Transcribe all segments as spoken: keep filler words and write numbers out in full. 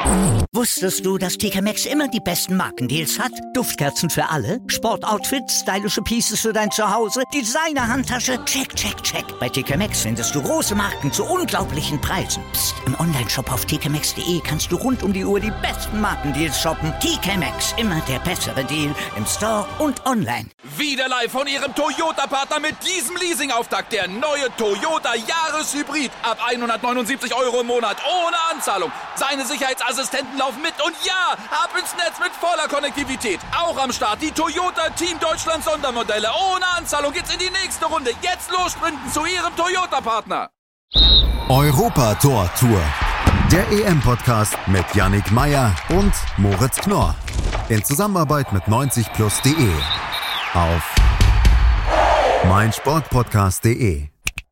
Wusstest du, dass T K Maxx immer die besten Markendeals hat? Duftkerzen für alle, Sportoutfits, stylische Pieces für dein Zuhause, Designer-Handtasche, check, check, check. Bei T K Maxx findest du große Marken zu unglaublichen Preisen. Psst. Im Onlineshop auf t k maxx punkt d e kannst du rund um die Uhr die besten Markendeals shoppen. T K Maxx, immer der bessere Deal im Store und online. Wieder live von Ihrem Toyota-Partner mit diesem Leasing-Auftakt. Der neue Toyota Jahreshybrid. Ab hundertneunundsiebzig Euro im Monat. Ohne Anzahlung. Seine Sicherheitsassistenten laufen mit. Und ja, ab ins Netz mit voller Konnektivität. Auch am Start die Toyota Team Deutschland Sondermodelle. Ohne Anzahlung geht's in die nächste Runde. Jetzt los sprinten zu Ihrem Toyota-Partner. Europa-Tor Tour. Der E M-Podcast mit Yannick Meyer und Moritz Knorr. In Zusammenarbeit mit neunzig plus punkt de. Auf meinsportpodcast punkt de.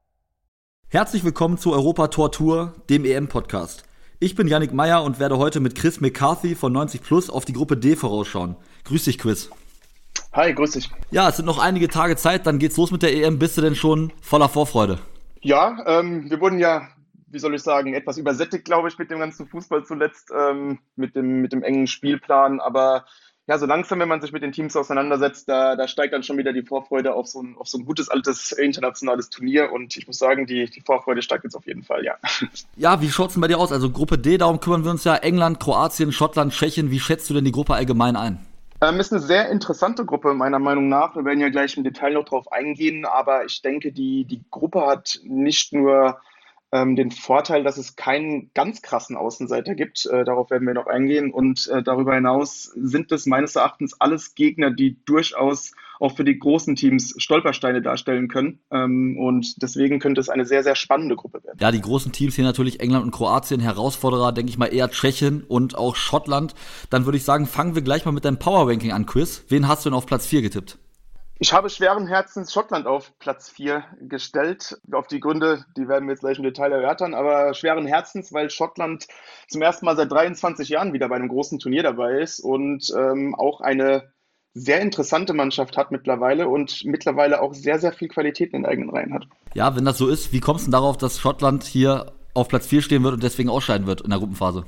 Herzlich willkommen zu Europa-Tor Tour, dem E M-Podcast. Ich bin Yannick Meyer und werde heute mit Chris McCarthy von neunzig plus auf die Gruppe D vorausschauen. Grüß dich, Chris. Hi, grüß dich. Ja, es sind noch einige Tage Zeit, dann geht's los mit der E M. Bist du denn schon voller Vorfreude? Ja, ähm, wir wurden ja, wie soll ich sagen, etwas übersättigt, glaube ich, mit dem ganzen Fußball zuletzt, ähm, mit dem, mit dem engen Spielplan. Aber ja, so langsam, wenn man sich mit den Teams auseinandersetzt, da, da steigt dann schon wieder die Vorfreude auf so ein, auf so ein gutes, altes, internationales Turnier. Und ich muss sagen, die, die Vorfreude steigt jetzt auf jeden Fall, ja. Ja, wie schaut's denn bei dir aus? Also Gruppe D, darum kümmern wir uns ja. England, Kroatien, Schottland, Tschechien. Wie schätzt du denn die Gruppe allgemein ein? Ähm, ist eine sehr interessante Gruppe, meiner Meinung nach. Wir werden ja gleich im Detail noch drauf eingehen. Aber ich denke, die, die Gruppe hat nicht nur ähm, den Vorteil, dass es keinen ganz krassen Außenseiter gibt. Äh, darauf werden wir noch eingehen. Und äh, darüber hinaus sind es meines Erachtens alles Gegner, die durchaus auch für die großen Teams Stolpersteine darstellen können. Ähm, und deswegen könnte es eine sehr, sehr spannende Gruppe werden. Ja, die großen Teams hier natürlich England und Kroatien. Herausforderer, denke ich mal, eher Tschechien und auch Schottland. Dann würde ich sagen, fangen wir gleich mal mit deinem Power-Ranking an, Chris. Wen hast du denn auf Platz vier getippt? Ich habe schweren Herzens Schottland auf Platz vier gestellt. Auf die Gründe, die werden wir jetzt gleich im Detail erörtern, aber schweren Herzens, weil Schottland zum ersten Mal seit dreiundzwanzig Jahren wieder bei einem großen Turnier dabei ist und ähm, auch eine sehr interessante Mannschaft hat mittlerweile und mittlerweile auch sehr, sehr viel Qualität in den eigenen Reihen hat. Ja, wenn das so ist, wie kommst du denn darauf, dass Schottland hier auf Platz vier stehen wird und deswegen ausscheiden wird in der Gruppenphase?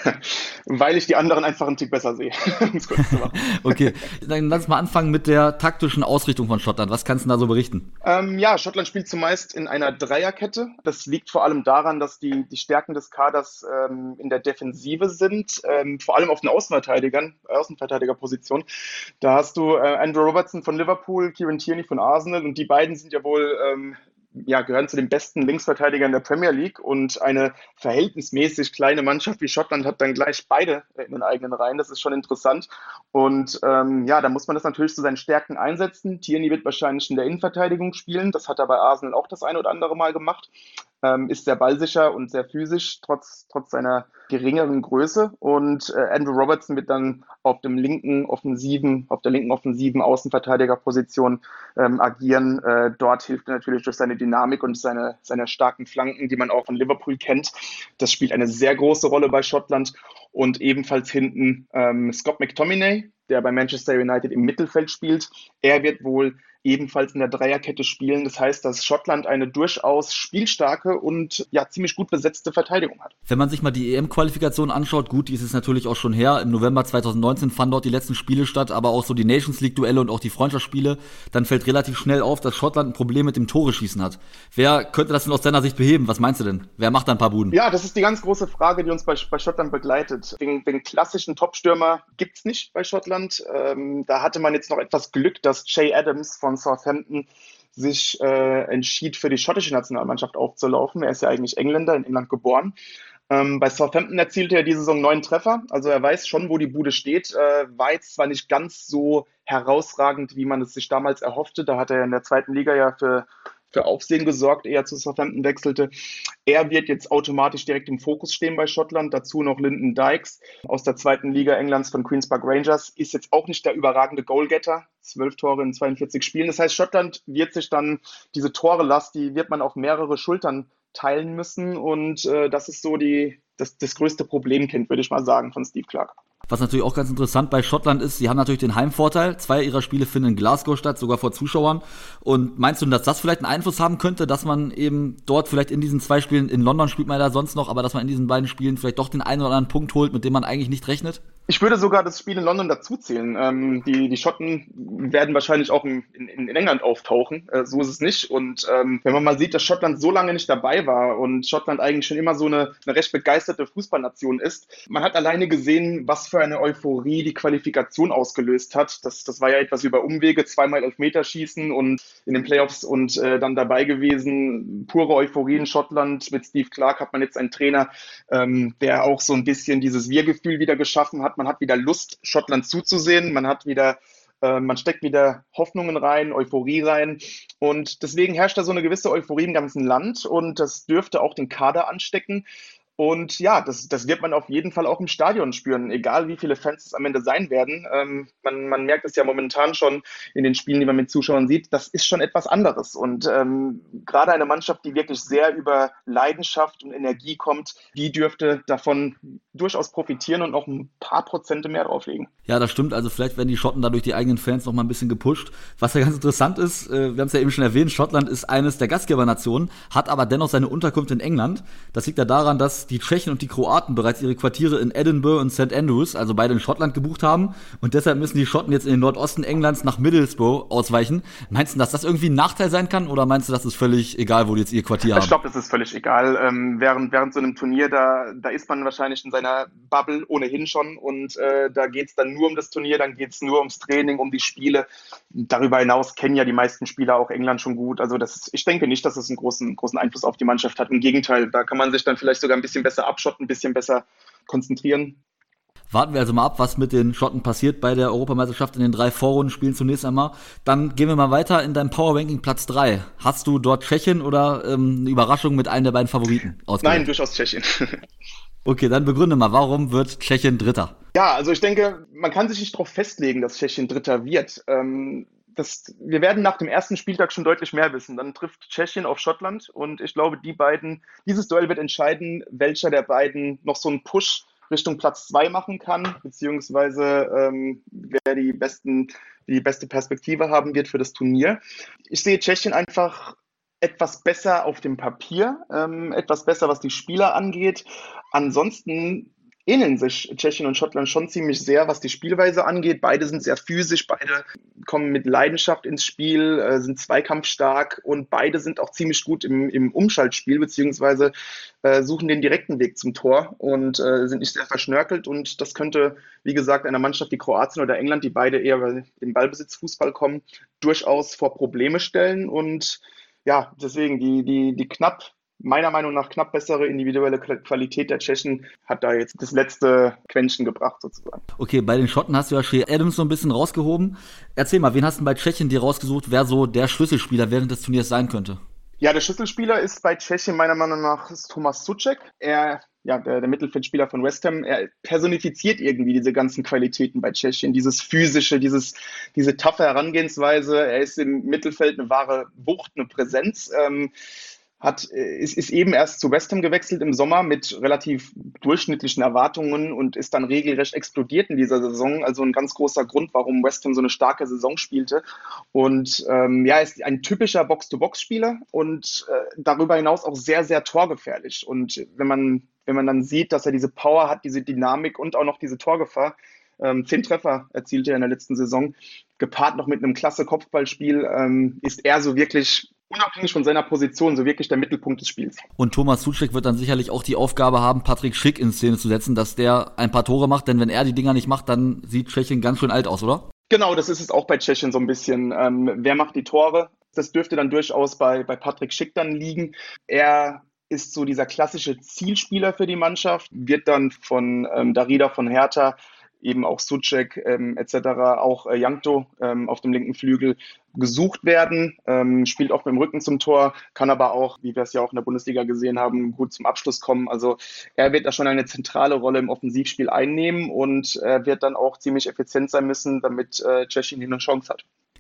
Weil ich die anderen einfach einen Tick besser sehe, um es kurz zu machen. Okay, dann lass uns mal anfangen mit der taktischen Ausrichtung von Schottland. Was kannst du da so berichten? Ähm, ja, Schottland spielt zumeist in einer Dreierkette. Das liegt vor allem daran, dass die, die Stärken des Kaders ähm, in der Defensive sind, ähm, vor allem auf den Außenverteidigern, Außenverteidigerposition. Da hast du äh, Andrew Robertson von Liverpool, Kieran Tierney von Arsenal und die beiden sind ja wohl ähm, ja, gehören zu den besten Linksverteidigern der Premier League und eine verhältnismäßig kleine Mannschaft wie Schottland hat dann gleich beide in den eigenen Reihen. Das ist schon interessant und ähm, ja, da muss man das natürlich zu seinen Stärken einsetzen. Tierney wird wahrscheinlich in der Innenverteidigung spielen, das hat er bei Arsenal auch das eine oder andere Mal gemacht, ähm, ist sehr ballsicher und sehr physisch, trotz, trotz seiner geringeren Größe und äh, Andrew Robertson wird dann auf dem linken offensiven, auf der linken offensiven Außenverteidigerposition ähm, agieren. Äh, dort hilft er natürlich durch seine Dynamik und seine, seine starken Flanken, die man auch von Liverpool kennt. Das spielt eine sehr große Rolle bei Schottland und ebenfalls hinten ähm, Scott McTominay, der bei Manchester United im Mittelfeld spielt. Er wird wohl ebenfalls in der Dreierkette spielen. Das heißt, dass Schottland eine durchaus spielstarke und ja ziemlich gut besetzte Verteidigung hat. Wenn man sich mal die E M-Qualifikation anschaut, gut, die ist es natürlich auch schon her. Im November zweitausendneunzehn fanden dort die letzten Spiele statt, aber auch so die Nations League-Duelle und auch die Freundschaftsspiele. Dann fällt relativ schnell auf, dass Schottland ein Problem mit dem Tore-Schießen hat. Wer könnte das denn aus deiner Sicht beheben? Was meinst du denn? Wer macht da ein paar Buden? Ja, das ist die ganz große Frage, die uns bei, bei Schottland begleitet. Den, den klassischen Topstürmer gibt's nicht bei Schottland. Ähm, da hatte man jetzt noch etwas Glück, dass Che Adams von Southampton sich äh, entschied, für die schottische Nationalmannschaft aufzulaufen. Er ist ja eigentlich Engländer, in England geboren. Ähm, bei Southampton erzielte er diese Saison neun Treffer, also er weiß schon, wo die Bude steht. Äh, war jetzt zwar nicht ganz so herausragend, wie man es sich damals erhoffte. Da hat er in der zweiten Liga ja für für Aufsehen gesorgt, eher zu Southampton wechselte. Er wird jetzt automatisch direkt im Fokus stehen bei Schottland. Dazu noch Lyndon Dykes aus der zweiten Liga Englands von Queen's Park Rangers. Ist jetzt auch nicht der überragende Goalgetter. Zwölf Tore in zweiundvierzig Spielen. Das heißt, Schottland wird sich dann diese Torelast, die wird man auf mehrere Schultern teilen müssen. Und äh, das ist so die, das, das größte Problemkind, würde ich mal sagen, von Steve Clarke. Was natürlich auch ganz interessant bei Schottland ist, sie haben natürlich den Heimvorteil. Zwei ihrer Spiele finden in Glasgow statt, sogar vor Zuschauern. Und meinst du, dass das vielleicht einen Einfluss haben könnte, dass man eben dort vielleicht in diesen zwei Spielen, in London spielt man ja sonst noch, aber dass man in diesen beiden Spielen vielleicht doch den einen oder anderen Punkt holt, mit dem man eigentlich nicht rechnet? Ich würde sogar das Spiel in London dazuzählen. Ähm, die, die Schotten werden wahrscheinlich auch in, in, in England auftauchen. Äh, so ist es nicht. Und ähm, wenn man mal sieht, dass Schottland so lange nicht dabei war und Schottland eigentlich schon immer so eine, eine recht begeisterte Fußballnation ist, man hat alleine gesehen, was für eine Euphorie die Qualifikation ausgelöst hat. Das, das war ja etwas über Umwege, zweimal Elfmeterschießen und in den Playoffs und äh, dann dabei gewesen. Pure Euphorie in Schottland. Mit Steve Clarke hat man jetzt einen Trainer, ähm, der auch so ein bisschen dieses Wir-Gefühl wieder geschaffen hat. Man hat wieder Lust, Schottland zuzusehen. Man hat wieder, äh, man steckt wieder Hoffnungen rein, Euphorie rein. Und deswegen herrscht da so eine gewisse Euphorie im ganzen Land. Und das dürfte auch den Kader anstecken. Und ja, das, das wird man auf jeden Fall auch im Stadion spüren, egal wie viele Fans es am Ende sein werden. Ähm, man, man merkt es ja momentan schon in den Spielen, die man mit Zuschauern sieht, das ist schon etwas anderes. Und ähm, gerade eine Mannschaft, die wirklich sehr über Leidenschaft und Energie kommt, die dürfte davon durchaus profitieren und auch ein paar Prozente mehr drauflegen. Ja, das stimmt. Also vielleicht werden die Schotten da durch die eigenen Fans noch mal ein bisschen gepusht. Was ja ganz interessant ist, äh, wir haben es ja eben schon erwähnt, Schottland ist eines der Gastgebernationen, hat aber dennoch seine Unterkunft in England. Das liegt ja daran, dass die Tschechen und die Kroaten bereits ihre Quartiere in Edinburgh und Saint Andrews, also beide in Schottland, gebucht haben. Und deshalb müssen die Schotten jetzt in den Nordosten Englands nach Middlesbrough ausweichen. Meinst du, dass das irgendwie ein Nachteil sein kann? Oder meinst du, das ist völlig egal, wo die jetzt ihr Quartier haben? Ich glaube, das ist völlig egal. Ähm, während, während so einem Turnier, da, da ist man wahrscheinlich in seiner Bubble ohnehin schon. Und äh, da geht es dann nur um das Turnier, dann geht es nur ums Training, um die Spiele. Darüber hinaus kennen ja die meisten Spieler auch England schon gut. Also das ist, ich denke nicht, dass es einen großen, großen Einfluss auf die Mannschaft hat. Im Gegenteil, da kann man sich dann vielleicht sogar ein bisschen besser abschotten, ein bisschen besser konzentrieren. Warten wir also mal ab, was mit den Schotten passiert bei der Europameisterschaft in den drei Vorrundenspielen zunächst einmal. Dann gehen wir mal weiter in deinem Power-Ranking Platz drei. Hast du dort Tschechien oder ähm, eine Überraschung mit einem der beiden Favoriten ausgewählt? Nein, durchaus Tschechien. Okay, dann begründe mal, warum wird Tschechien Dritter? Ja, also ich denke, man kann sich nicht darauf festlegen, dass Tschechien Dritter wird. Ähm, das, wir werden nach dem ersten Spieltag schon deutlich mehr wissen. Dann trifft Tschechien auf Schottland und ich glaube, die beiden, dieses Duell wird entscheiden, welcher der beiden noch so einen Push Richtung Platz zwei machen kann, beziehungsweise ähm, wer die besten, die beste Perspektive haben wird für das Turnier. Ich sehe Tschechien einfach etwas besser auf dem Papier, ähm, etwas besser, was die Spieler angeht. Ansonsten ähneln sich Tschechien und Schottland schon ziemlich sehr, was die Spielweise angeht. Beide sind sehr physisch, beide kommen mit Leidenschaft ins Spiel, äh, sind zweikampfstark und beide sind auch ziemlich gut im, im Umschaltspiel, beziehungsweise äh, suchen den direkten Weg zum Tor und äh, sind nicht sehr verschnörkelt. Und das könnte, wie gesagt, einer Mannschaft wie Kroatien oder England, die beide eher über den Ballbesitzfußball kommen, durchaus vor Probleme stellen. Und ja, deswegen die, die, die knapp meiner Meinung nach knapp bessere individuelle Qualität der Tschechen hat da jetzt das letzte Quäntchen gebracht sozusagen. Okay, bei den Schotten hast du ja Shea Adams so ein bisschen rausgehoben. Erzähl mal, wen hast du bei Tschechien dir rausgesucht, wer so der Schlüsselspieler während des Turniers sein könnte? Ja, der Schlüsselspieler ist bei Tschechien meiner Meinung nach Thomas Souček. Er, ja, der, der Mittelfeldspieler von West Ham, er personifiziert irgendwie diese ganzen Qualitäten bei Tschechien, dieses physische, dieses, diese taffe Herangehensweise. Er ist im Mittelfeld eine wahre Wucht, eine Präsenz. Ähm, Hat, ist, ist eben erst zu West Ham gewechselt im Sommer mit relativ durchschnittlichen Erwartungen und ist dann regelrecht explodiert in dieser Saison. Also ein ganz großer Grund, warum West Ham so eine starke Saison spielte. Und ähm, ja, ist ein typischer Box-to-Box-Spieler und äh, darüber hinaus auch sehr, sehr torgefährlich. Und wenn man, wenn man dann sieht, dass er diese Power hat, diese Dynamik und auch noch diese Torgefahr, ähm, zehn Treffer erzielte er in der letzten Saison, gepaart noch mit einem klasse Kopfballspiel, ähm, ist er so wirklich unabhängig von seiner Position, so wirklich der Mittelpunkt des Spiels. Und Thomas Souček wird dann sicherlich auch die Aufgabe haben, Patrick Schick in Szene zu setzen, dass der ein paar Tore macht, denn wenn er die Dinger nicht macht, dann sieht Tschechien ganz schön alt aus, oder? Genau, das ist es auch bei Tschechien so ein bisschen. Ähm, wer macht die Tore? Das dürfte dann durchaus bei, bei Patrick Schick dann liegen. Er ist so dieser klassische Zielspieler für die Mannschaft, wird dann von ähm, Darida von Hertha, eben auch Souček ähm, et cetera, auch äh, Jankto ähm, auf dem linken Flügel gesucht werden, ähm, spielt auch mit dem Rücken zum Tor, kann aber auch, wie wir es ja auch in der Bundesliga gesehen haben, gut zum Abschluss kommen. Also er wird da schon eine zentrale Rolle im Offensivspiel einnehmen und er wird dann auch ziemlich effizient sein müssen, damit äh, Tschechien hier eine Chance hat.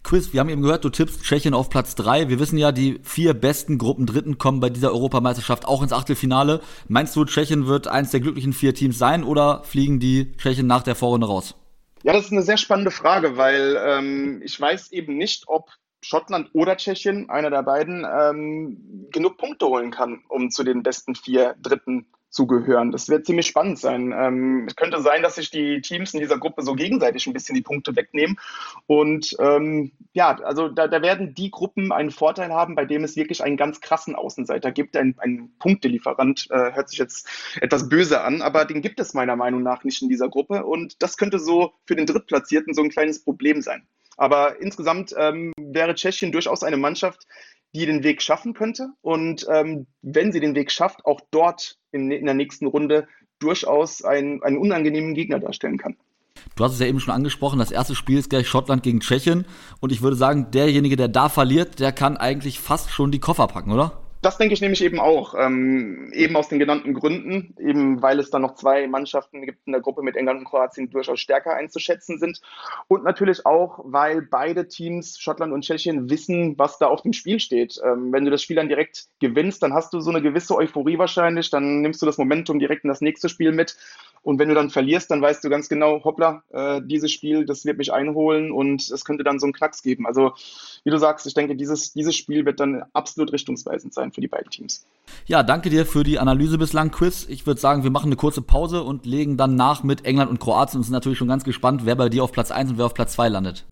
Quiz, wir haben eben gehört, du tippst Tschechien auf Platz drei. Wir wissen ja, die vier besten Gruppendritten kommen bei dieser Europameisterschaft auch ins Achtelfinale. Meinst du, Tschechien wird eins der glücklichen vier Teams sein oder fliegen die Tschechen nach der Vorrunde raus? Ja, das ist eine sehr spannende Frage, weil ähm, ich weiß eben nicht, ob Schottland oder Tschechien, einer der beiden, ähm, genug Punkte holen kann, um zu den besten vier Dritten zu gehören. Das wird ziemlich spannend sein. Ähm, es könnte sein, dass sich die Teams in dieser Gruppe so gegenseitig ein bisschen die Punkte wegnehmen. Und ähm, ja, also da, da werden die Gruppen einen Vorteil haben, bei dem es wirklich einen ganz krassen Außenseiter gibt. Ein, ein Punktelieferant, äh, hört sich jetzt etwas böse an, aber den gibt es meiner Meinung nach nicht in dieser Gruppe. Und das könnte so für den Drittplatzierten so ein kleines Problem sein. Aber insgesamt ähm, wäre Tschechien durchaus eine Mannschaft, die den Weg schaffen könnte und ähm, wenn sie den Weg schafft, auch dort in, in der nächsten Runde durchaus ein, einen unangenehmen Gegner darstellen kann. Du hast es ja eben schon angesprochen, das erste Spiel ist gleich Schottland gegen Tschechien und ich würde sagen, derjenige, der da verliert, der kann eigentlich fast schon die Koffer packen, oder? Das denke ich nämlich eben auch, ähm, eben aus den genannten Gründen, eben weil es dann noch zwei Mannschaften gibt in der Gruppe mit England und Kroatien, die durchaus stärker einzuschätzen sind und natürlich auch, weil beide Teams, Schottland und Tschechien, wissen, was da auf dem Spiel steht. Ähm, wenn du das Spiel dann direkt gewinnst, dann hast du so eine gewisse Euphorie wahrscheinlich, dann nimmst du das Momentum direkt in das nächste Spiel mit und wenn du dann verlierst, dann weißt du ganz genau, hoppla, äh, dieses Spiel, das wird mich einholen und es könnte dann so einen Knacks geben. Also wie du sagst, ich denke, dieses, dieses Spiel wird dann absolut richtungsweisend sein für die beiden Teams. Ja, danke dir für die Analyse bislang, Quiz. Ich würde sagen, wir machen eine kurze Pause und legen dann nach mit England und Kroatien und sind natürlich schon ganz gespannt, wer bei dir auf Platz eins und wer auf Platz zwei landet.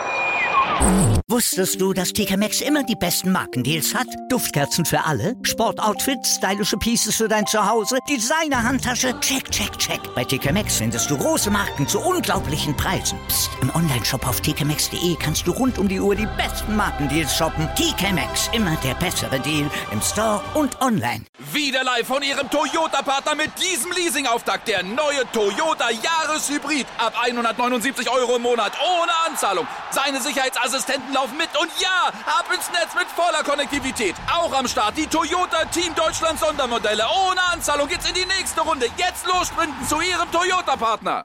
Wusstest du, dass T K Maxx immer die besten Markendeals hat? Duftkerzen für alle, Sportoutfits, stylische Pieces für dein Zuhause, Designer-Handtasche, check, check, check. Bei T K Maxx findest du große Marken zu unglaublichen Preisen. Psst. Im Onlineshop auf t k maxx punkt d e kannst du rund um die Uhr die besten Markendeals shoppen. T K Maxx, immer der bessere Deal im Store und online. Wieder live von Ihrem Toyota-Partner mit diesem Leasing-Auftakt. Der neue Toyota Jahreshybrid. Ab hundertneunundsiebzig Euro im Monat ohne Anzahlung. Seine Sicherheitsassistenten laufen mit und ja, ab ins Netz mit voller Konnektivität. Auch am Start die Toyota Team Deutschland Sondermodelle. Ohne Anzahlung geht's in die nächste Runde. Jetzt los sprinten zu Ihrem Toyota-Partner.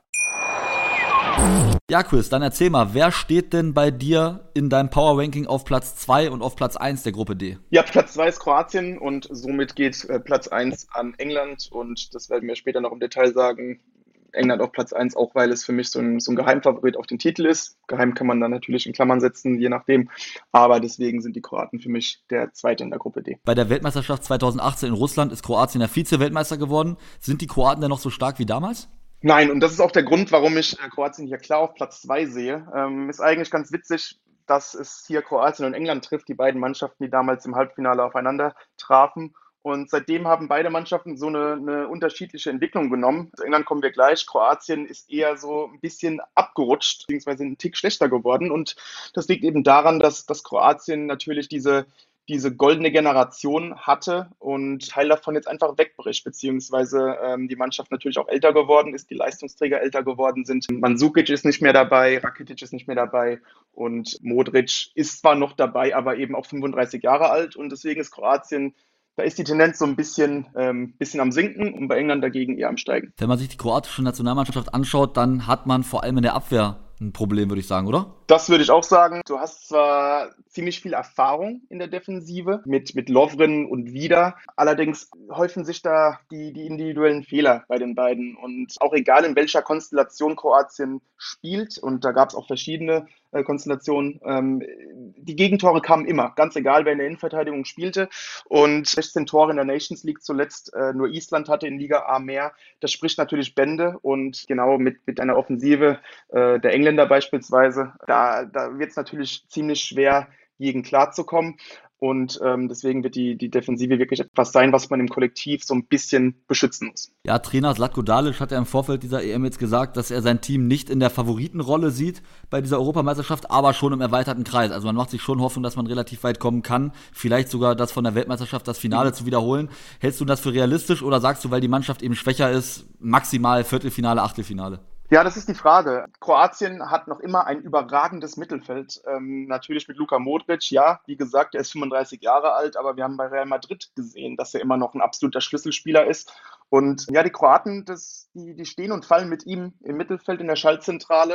Ja, Quiz, dann erzähl mal, wer steht denn bei dir in deinem Power-Ranking auf Platz zwei und auf Platz eins der Gruppe D? Ja, Platz zwei ist Kroatien und somit geht äh, Platz eins an England und das werden wir später noch im Detail sagen. England auf Platz eins, auch weil es für mich so ein, so ein Geheimfavorit auf den Titel ist. Geheim kann man dann natürlich in Klammern setzen, je nachdem. Aber deswegen sind die Kroaten für mich der Zweite in der Gruppe D. Bei der Weltmeisterschaft zweitausendachtzehn in Russland ist Kroatien der Vize-Weltmeister geworden. Sind die Kroaten denn noch so stark wie damals? Nein, und das ist auch der Grund, warum ich Kroatien hier klar auf Platz zwei sehe. Ähm, ist eigentlich ganz witzig, dass es hier Kroatien und England trifft, die beiden Mannschaften, die damals im Halbfinale aufeinander trafen. Und seitdem haben beide Mannschaften so eine, eine unterschiedliche Entwicklung genommen. Zu England kommen wir gleich. Kroatien ist eher so ein bisschen abgerutscht, beziehungsweise einen Tick schlechter geworden. Und das liegt eben daran, dass, dass Kroatien natürlich diese, diese goldene Generation hatte und Teil davon jetzt einfach wegbricht, beziehungsweise ähm, die Mannschaft natürlich auch älter geworden ist, die Leistungsträger älter geworden sind. Mandzukic ist nicht mehr dabei, Rakitic ist nicht mehr dabei und Modric ist zwar noch dabei, aber eben auch fünfunddreißig Jahre alt und deswegen ist Kroatien, da ist die Tendenz so ein bisschen, ähm, bisschen am Sinken und bei England dagegen eher am Steigen. Wenn man sich die kroatische Nationalmannschaft anschaut, dann hat man vor allem in der Abwehr ein Problem, würde ich sagen, oder? Das würde ich auch sagen. Du hast zwar ziemlich viel Erfahrung in der Defensive mit, mit Lovren und Vida. Allerdings häufen sich da die, die individuellen Fehler bei den beiden. Und auch egal, in welcher Konstellation Kroatien spielt, und da gab es auch verschiedene äh, Konstellationen, ähm, die Gegentore kamen immer, ganz egal, wer in der Innenverteidigung spielte. Und sechzehn Tore in der Nations League zuletzt, äh, nur Island hatte in Liga A mehr. Das spricht natürlich Bände. Und genau mit, mit einer Offensive äh, der Engländer beispielsweise, da, da wird es natürlich ziemlich schwer, gegen klarzukommen. Und ähm, deswegen wird die, die Defensive wirklich etwas sein, was man im Kollektiv so ein bisschen beschützen muss. Ja, Trainer Zlatko Dalic hat ja im Vorfeld dieser E M jetzt gesagt, dass er sein Team nicht in der Favoritenrolle sieht bei dieser Europameisterschaft, aber schon im erweiterten Kreis. Also man macht sich schon Hoffnung, dass man relativ weit kommen kann, vielleicht sogar das von der Weltmeisterschaft, das Finale mhm. zu wiederholen. Hältst du das für realistisch oder sagst du, weil die Mannschaft eben schwächer ist, maximal Viertelfinale, Achtelfinale? Ja, das ist die Frage. Kroatien hat noch immer ein überragendes Mittelfeld. Ähm, natürlich mit Luka Modric, ja, wie gesagt, er ist fünfunddreißig Jahre alt, aber wir haben bei Real Madrid gesehen, dass er immer noch ein absoluter Schlüsselspieler ist. Und ja, die Kroaten, das, die, die stehen und fallen mit ihm im Mittelfeld in der Schaltzentrale.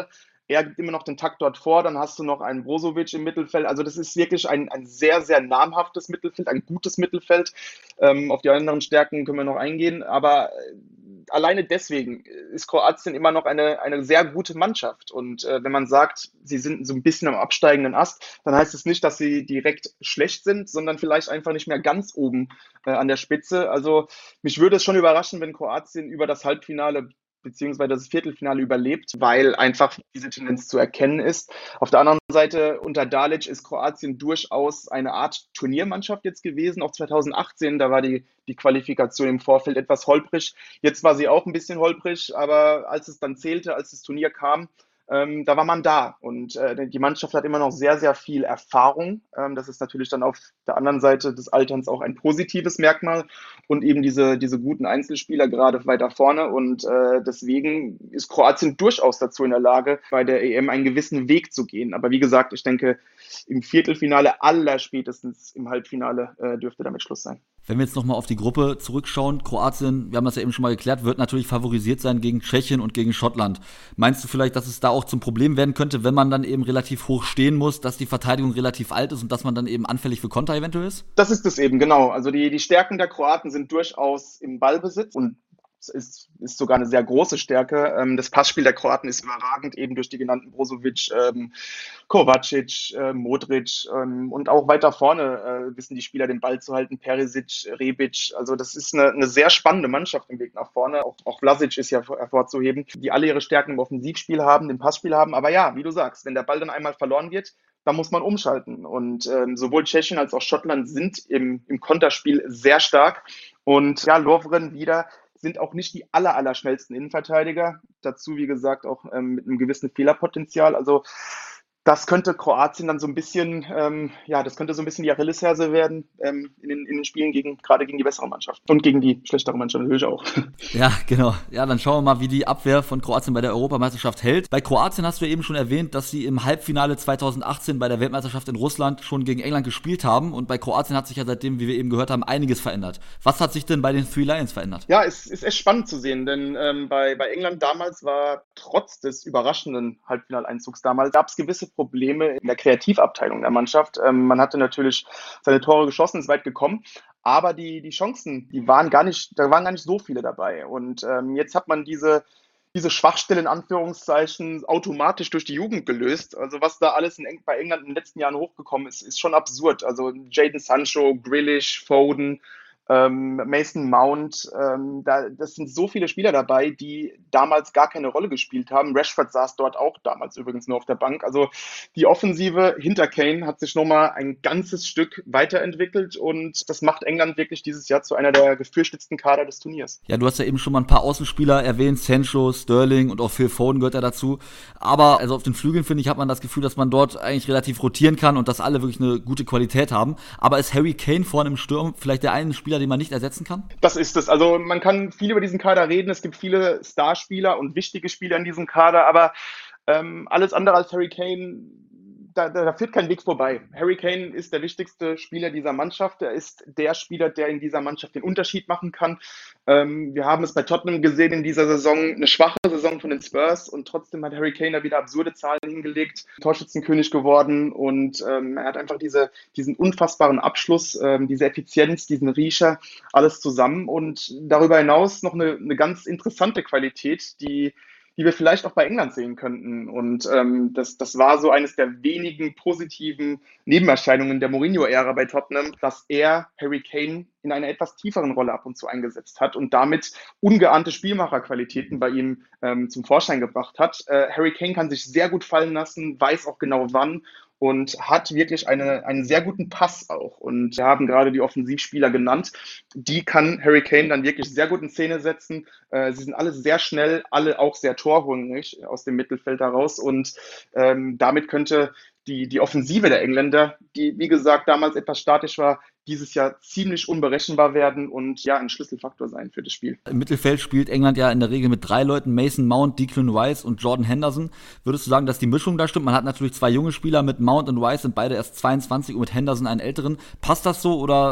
er gibt immer noch den Takt dort vor, dann hast du noch einen Brozovic im Mittelfeld. Also das ist wirklich ein, ein sehr, sehr namhaftes Mittelfeld, ein gutes Mittelfeld. Ähm, auf die anderen Stärken können wir noch eingehen, aber alleine deswegen ist Kroatien immer noch eine, eine sehr gute Mannschaft. Und äh, wenn man sagt, sie sind so ein bisschen am absteigenden Ast, dann heißt es nicht, dass sie direkt schlecht sind, sondern vielleicht einfach nicht mehr ganz oben äh, an der Spitze. Also mich würde es schon überraschen, wenn Kroatien über das Halbfinale beziehungsweise das Viertelfinale überlebt, weil einfach diese Tendenz zu erkennen ist. Auf der anderen Seite, unter Dalic ist Kroatien durchaus eine Art Turniermannschaft jetzt gewesen. Auch zweitausendachtzehn, da war die, die Qualifikation im Vorfeld etwas holprig. Jetzt war sie auch ein bisschen holprig, aber als es dann zählte, als das Turnier kam, Ähm, da war man da und äh, die Mannschaft hat immer noch sehr, sehr viel Erfahrung. Ähm, das ist natürlich dann auf der anderen Seite des Alterns auch ein positives Merkmal und eben diese, diese guten Einzelspieler gerade weiter vorne und äh, deswegen ist Kroatien durchaus dazu in der Lage, bei der E M einen gewissen Weg zu gehen. Aber wie gesagt, ich denke, im Viertelfinale, allerspätestens im Halbfinale äh, dürfte damit Schluss sein. Wenn wir jetzt nochmal auf die Gruppe zurückschauen, Kroatien, wir haben das ja eben schon mal geklärt, wird natürlich favorisiert sein gegen Tschechien und gegen Schottland. Meinst du vielleicht, dass es da auch zum Problem werden könnte, wenn man dann eben relativ hoch stehen muss, dass die Verteidigung relativ alt ist und dass man dann eben anfällig für Konter eventuell ist? Das ist es eben, genau. Also die, die Stärken der Kroaten sind durchaus im Ballbesitz und Ist, ist sogar eine sehr große Stärke. Ähm, das Passspiel der Kroaten ist überragend, eben durch die genannten Brozovic, ähm, Kovacic, äh, Modric ähm, und auch weiter vorne äh, wissen die Spieler den Ball zu halten, Perisic, Rebic. Also das ist eine, eine sehr spannende Mannschaft im Weg nach vorne. Auch, auch Vlasic ist ja hervorzuheben, die alle ihre Stärken im Offensivspiel haben, im Passspiel haben. Aber ja, wie du sagst, wenn der Ball dann einmal verloren wird, da muss man umschalten. Und ähm, sowohl Tschechien als auch Schottland sind im, im Konterspiel sehr stark. Und ja, Lovren wieder sind auch nicht die aller, aller schnellsten Innenverteidiger. Dazu, wie gesagt, auch ähm, mit einem gewissen Fehlerpotenzial. Also das könnte Kroatien dann so ein bisschen, ähm, ja, das könnte so ein bisschen die Achillesferse werden ähm, in, den, in den Spielen gegen, gerade gegen die bessere Mannschaft und gegen die schlechtere Mannschaft natürlich auch. Ja, genau. Ja, dann schauen wir mal, wie die Abwehr von Kroatien bei der Europameisterschaft hält. Bei Kroatien hast du eben schon erwähnt, dass sie im Halbfinale zweitausendachtzehn bei der Weltmeisterschaft in Russland schon gegen England gespielt haben und bei Kroatien hat sich ja seitdem, wie wir eben gehört haben, einiges verändert. Was hat sich denn bei den Three Lions verändert? Ja, es ist echt spannend zu sehen, denn ähm, bei, bei England damals war trotz des überraschenden Halbfinaleinzugs damals, gab es gewisse Probleme in der Kreativabteilung der Mannschaft. Ähm, man hatte natürlich seine Tore geschossen, ist weit gekommen, aber die, die Chancen, die waren gar nicht, da waren gar nicht so viele dabei. Und ähm, jetzt hat man diese, diese Schwachstelle in Anführungszeichen automatisch durch die Jugend gelöst. Also was da alles in, bei England in den letzten Jahren hochgekommen ist, ist schon absurd. Also Jadon Sancho, Grealish, Foden, Ähm, Mason Mount, ähm, da, das sind so viele Spieler dabei, die damals gar keine Rolle gespielt haben. Rashford saß dort auch damals übrigens nur auf der Bank. Also die Offensive hinter Kane hat sich nochmal ein ganzes Stück weiterentwickelt und das macht England wirklich dieses Jahr zu einer der gefürchtetsten Kader des Turniers. Ja, du hast ja eben schon mal ein paar Außenspieler erwähnt, Sancho, Sterling und auch Phil Foden gehört ja dazu. Aber also auf den Flügeln, finde ich, hat man das Gefühl, dass man dort eigentlich relativ rotieren kann und dass alle wirklich eine gute Qualität haben. Aber ist Harry Kane vorne im Sturm vielleicht der eine Spieler, den man nicht ersetzen kann? Das ist es. Also man kann viel über diesen Kader reden. Es gibt viele Starspieler und wichtige Spieler in diesem Kader, aber ähm, alles andere als Harry Kane, da, da, da führt kein Weg vorbei. Harry Kane ist der wichtigste Spieler dieser Mannschaft. Er ist der Spieler, der in dieser Mannschaft den Unterschied machen kann. Ähm, wir haben es bei Tottenham gesehen in dieser Saison, eine schwache Saison von den Spurs und trotzdem hat Harry Kane da wieder absurde Zahlen hingelegt, Torschützenkönig geworden und ähm, er hat einfach diese, diesen unfassbaren Abschluss, ähm, diese Effizienz, diesen Riecher, alles zusammen und darüber hinaus noch eine, eine ganz interessante Qualität, die die wir vielleicht auch bei England sehen könnten. Und ähm, das, das war so eines der wenigen positiven Nebenerscheinungen der Mourinho-Ära bei Tottenham, dass er Harry Kane in einer etwas tieferen Rolle ab und zu eingesetzt hat und damit ungeahnte Spielmacherqualitäten bei ihm ähm, zum Vorschein gebracht hat. Äh, Harry Kane kann sich sehr gut fallen lassen, weiß auch genau wann und hat wirklich eine, einen sehr guten Pass auch. Und wir haben gerade die Offensivspieler genannt. Die kann Harry Kane dann wirklich sehr gut in Szene setzen. Äh, sie sind alle sehr schnell, alle auch sehr torhungrig aus dem Mittelfeld heraus. Und ähm, damit könnte die, die Offensive der Engländer, die wie gesagt damals etwas statisch war, dieses Jahr ziemlich unberechenbar werden und ja ein Schlüsselfaktor sein für das Spiel. Im Mittelfeld spielt England ja in der Regel mit drei Leuten, Mason Mount, Declan Rice und Jordan Henderson. Würdest du sagen, dass die Mischung da stimmt? Man hat natürlich zwei junge Spieler, mit Mount und Rice sind beide erst zweiundzwanzig und mit Henderson einen älteren. Passt das so oder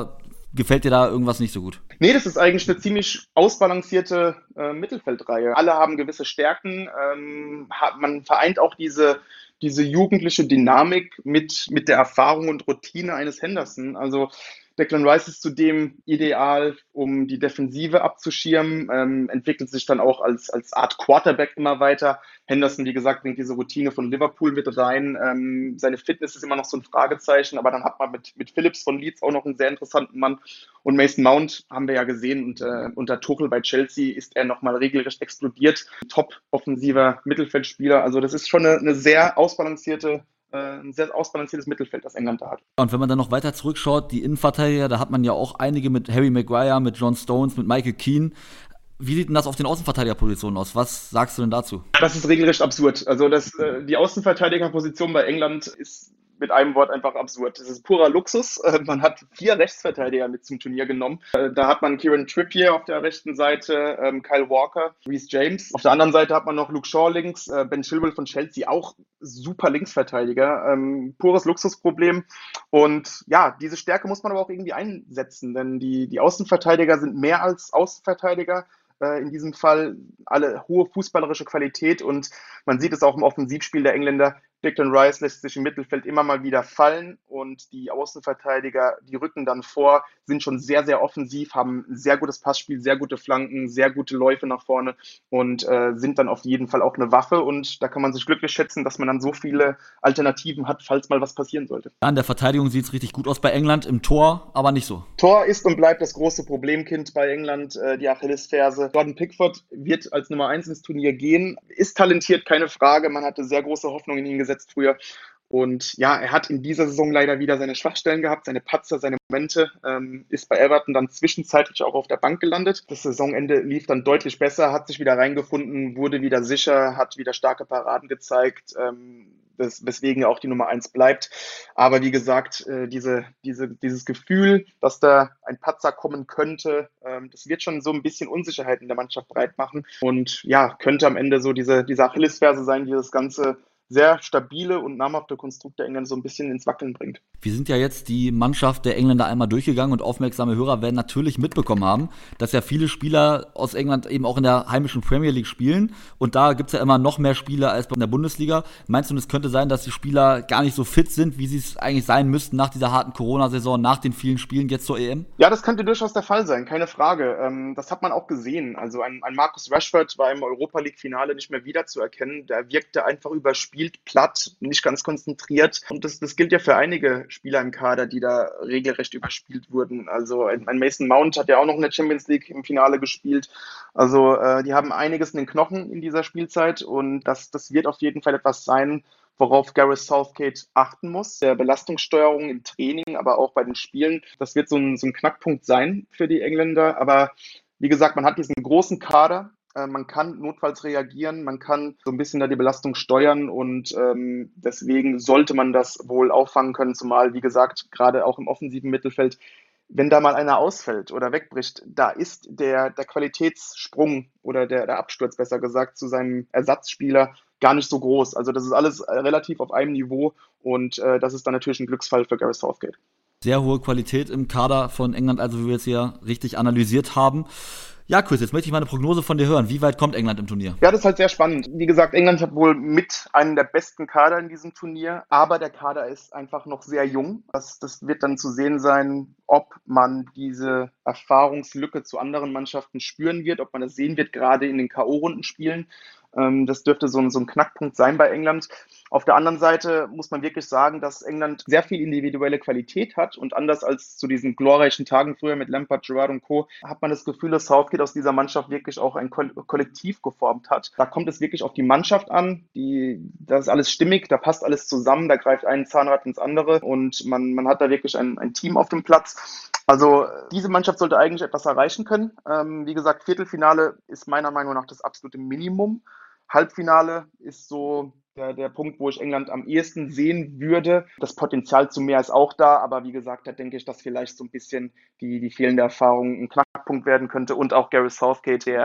gefällt dir da irgendwas nicht so gut? Nee, das ist eigentlich eine ziemlich ausbalancierte äh, Mittelfeldreihe. Alle haben gewisse Stärken. Ähm, hat, man vereint auch diese, diese jugendliche Dynamik mit, mit der Erfahrung und Routine eines Henderson. Also Declan Rice ist zudem ideal, um die Defensive abzuschirmen, ähm, entwickelt sich dann auch als, als Art Quarterback immer weiter. Henderson, wie gesagt, bringt diese Routine von Liverpool mit rein. Ähm, seine Fitness ist immer noch so ein Fragezeichen, aber dann hat man mit, mit Phillips von Leeds auch noch einen sehr interessanten Mann. Und Mason Mount haben wir ja gesehen, und äh, unter Tuchel bei Chelsea ist er nochmal regelrecht explodiert. Top-offensiver Mittelfeldspieler. Also das ist schon eine, eine sehr ausbalancierte ein sehr ausbalanciertes Mittelfeld, das England da hat. Und wenn man dann noch weiter zurückschaut, die Innenverteidiger, da hat man ja auch einige mit Harry Maguire, mit John Stones, mit Michael Keane. Wie sieht denn das auf den Außenverteidigerpositionen aus? Was sagst du denn dazu? Das ist regelrecht absurd. Also das, die Außenverteidigerposition bei England ist mit einem Wort einfach absurd. Das ist purer Luxus. Man hat vier Rechtsverteidiger mit zum Turnier genommen. Da hat man Kieran Trippier auf der rechten Seite, Kyle Walker, Reece James. Auf der anderen Seite hat man noch Luke Shaw links, Ben Chilwell von Chelsea, auch super Linksverteidiger. Ähm, pures Luxusproblem. Und ja, diese Stärke muss man aber auch irgendwie einsetzen, denn die, die Außenverteidiger sind mehr als Außenverteidiger. In diesem Fall alle hohe fußballerische Qualität, und man sieht es auch im Offensivspiel der Engländer. Declan Rice lässt sich im Mittelfeld immer mal wieder fallen, und die Außenverteidiger, die rücken dann vor, sind schon sehr, sehr offensiv, haben ein sehr gutes Passspiel, sehr gute Flanken, sehr gute Läufe nach vorne und äh, sind dann auf jeden Fall auch eine Waffe, und da kann man sich glücklich schätzen, dass man dann so viele Alternativen hat, falls mal was passieren sollte. An der Verteidigung sieht es richtig gut aus bei England, im Tor aber nicht so. Tor ist und bleibt das große Problemkind bei England, äh, die Achillesferse. Jordan Pickford wird als Nummer eins ins Turnier gehen, ist talentiert, keine Frage, man hatte sehr große Hoffnung in ihn gesetzt früher. Und ja, er hat in dieser Saison leider wieder seine Schwachstellen gehabt, seine Patzer, seine Momente, ähm, ist bei Everton dann zwischenzeitlich auch auf der Bank gelandet. Das Saisonende lief dann deutlich besser, hat sich wieder reingefunden, wurde wieder sicher, hat wieder starke Paraden gezeigt, ähm, das, weswegen er auch die Nummer eins bleibt. Aber wie gesagt, äh, diese, diese, dieses Gefühl, dass da ein Patzer kommen könnte, ähm, das wird schon so ein bisschen Unsicherheit in der Mannschaft breit machen und ja, könnte am Ende so diese, diese Achillesferse sein, die das Ganze sehr stabile und namhafte Konstrukt der Engländer so ein bisschen ins Wackeln bringt. Wir sind ja jetzt die Mannschaft der Engländer einmal durchgegangen, und aufmerksame Hörer werden natürlich mitbekommen haben, dass ja viele Spieler aus England eben auch in der heimischen Premier League spielen, und da gibt es ja immer noch mehr Spieler als in der Bundesliga. Meinst du, es könnte sein, dass die Spieler gar nicht so fit sind, wie sie es eigentlich sein müssten nach dieser harten Corona-Saison, nach den vielen Spielen jetzt zur E M? Ja, das könnte durchaus der Fall sein, keine Frage. Ähm, das hat man auch gesehen. Also ein, ein Marcus Rashford war im Europa-League-Finale nicht mehr wiederzuerkennen. Der wirkte einfach überspielt, platt, nicht ganz konzentriert. Und das, das gilt ja für einige Spieler im Kader, die da regelrecht überspielt wurden. Also ein, ein Mason Mount hat ja auch noch in der Champions League im Finale gespielt. Also äh, die haben einiges in den Knochen in dieser Spielzeit, und das, das wird auf jeden Fall etwas sein, worauf Gareth Southgate achten muss. Der Belastungssteuerung im Training, aber auch bei den Spielen. Das wird so ein, so ein Knackpunkt sein für die Engländer. Aber wie gesagt, man hat diesen großen Kader. Man kann notfalls reagieren, man kann so ein bisschen da die Belastung steuern, und ähm, deswegen sollte man das wohl auffangen können, zumal, wie gesagt, gerade auch im offensiven Mittelfeld, wenn da mal einer ausfällt oder wegbricht, da ist der, der Qualitätssprung oder der, der Absturz, besser gesagt, zu seinem Ersatzspieler gar nicht so groß. Also das ist alles relativ auf einem Niveau, und äh, das ist dann natürlich ein Glücksfall für Gareth Southgate. Sehr hohe Qualität im Kader von England, also wie wir es hier richtig analysiert haben. Ja, Chris, jetzt möchte ich mal eine Prognose von dir hören. Wie weit kommt England im Turnier? Ja, das ist halt sehr spannend. Wie gesagt, England hat wohl mit einen der besten Kader in diesem Turnier, aber der Kader ist einfach noch sehr jung. Das, das wird dann zu sehen sein, ob man diese Erfahrungslücke zu anderen Mannschaften spüren wird, ob man das sehen wird, gerade in den K O-Rundenspielen. Das dürfte so ein, so ein Knackpunkt sein bei England. Auf der anderen Seite muss man wirklich sagen, dass England sehr viel individuelle Qualität hat, und anders als zu diesen glorreichen Tagen früher mit Lampard, Gerrard und Co. hat man das Gefühl, dass Southgate aus dieser Mannschaft wirklich auch ein Kollektiv geformt hat. Da kommt es wirklich auf die Mannschaft an, die, da ist alles stimmig, da passt alles zusammen, da greift ein Zahnrad ins andere, und man, man hat da wirklich ein, ein Team auf dem Platz. Also diese Mannschaft sollte eigentlich etwas erreichen können. Ähm, wie gesagt, Viertelfinale ist meiner Meinung nach das absolute Minimum. Halbfinale ist so der, der Punkt, wo ich England am ehesten sehen würde. Das Potenzial zu mehr ist auch da, aber wie gesagt, da denke ich, dass vielleicht so ein bisschen die, die fehlende Erfahrung ein Knackpunkt werden könnte, und auch Gareth Southgate, der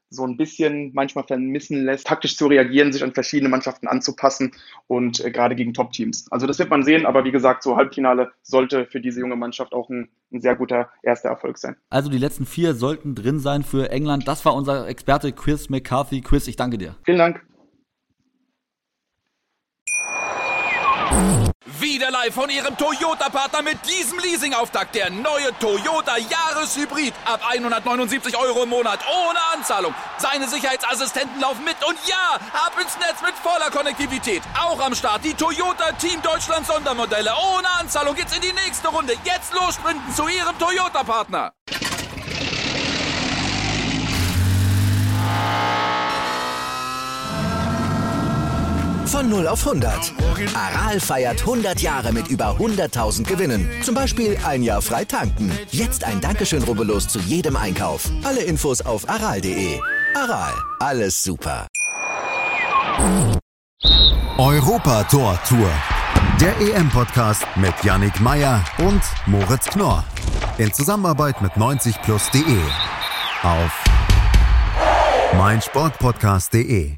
so ein bisschen manchmal vermissen lässt, taktisch zu reagieren, sich an verschiedene Mannschaften anzupassen und äh, gerade gegen Top-Teams. Also das wird man sehen, aber wie gesagt, so Halbfinale sollte für diese junge Mannschaft auch ein, ein sehr guter erster Erfolg sein. Also die letzten vier sollten drin sein für England. Das war unser Experte Chris McCarthy. Chris, ich danke dir. Vielen Dank. Wieder live von Ihrem Toyota-Partner mit diesem Leasing-Auftakt. Der neue Toyota Jahreshybrid. Ab hundertneunundsiebzig Euro im Monat. Ohne Anzahlung. Seine Sicherheitsassistenten laufen mit. Und ja, ab ins Netz mit voller Konnektivität. Auch am Start die Toyota Team Deutschland Sondermodelle. Ohne Anzahlung geht's in die nächste Runde. Jetzt los sprinten zu Ihrem Toyota-Partner. Von null auf hundert. Aral feiert hundert Jahre mit über hunderttausend Gewinnen. Zum Beispiel ein Jahr frei tanken. Jetzt ein Dankeschön, rubbellos zu jedem Einkauf. Alle Infos auf aral punkt de. Aral, alles super. Europa-Tor Tour. Der E M-Podcast mit Yannick Meyer und Moritz Knorr. In Zusammenarbeit mit neunzig plus punkt de. Auf meinsportpodcast punkt de.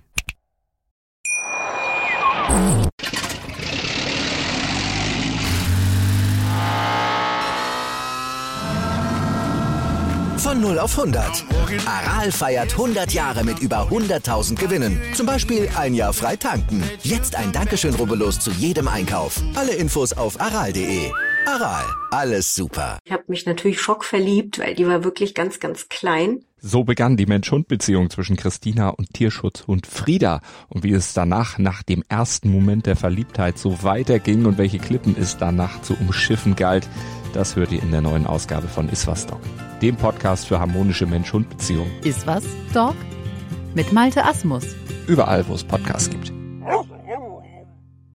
Von null auf hundert. Aral feiert hundert Jahre mit über hunderttausend Gewinnen. Zum Beispiel ein Jahr frei tanken. Jetzt ein Dankeschön, rubbellos zu jedem Einkauf. Alle Infos auf aral punkt de. Aral, alles super. Ich habe mich natürlich schockverliebt, weil die war wirklich ganz, ganz klein. So begann die Mensch-Hund-Beziehung zwischen Christina und Tierschutzhund Frieda. Und wie es danach, nach dem ersten Moment der Verliebtheit, so weiterging und welche Klippen es danach zu umschiffen galt, das hört ihr in der neuen Ausgabe von Iswas Dog, dem Podcast für harmonische Mensch-Hund-Beziehungen. Iswas Dog mit Malte Asmus. Überall, wo es Podcasts gibt.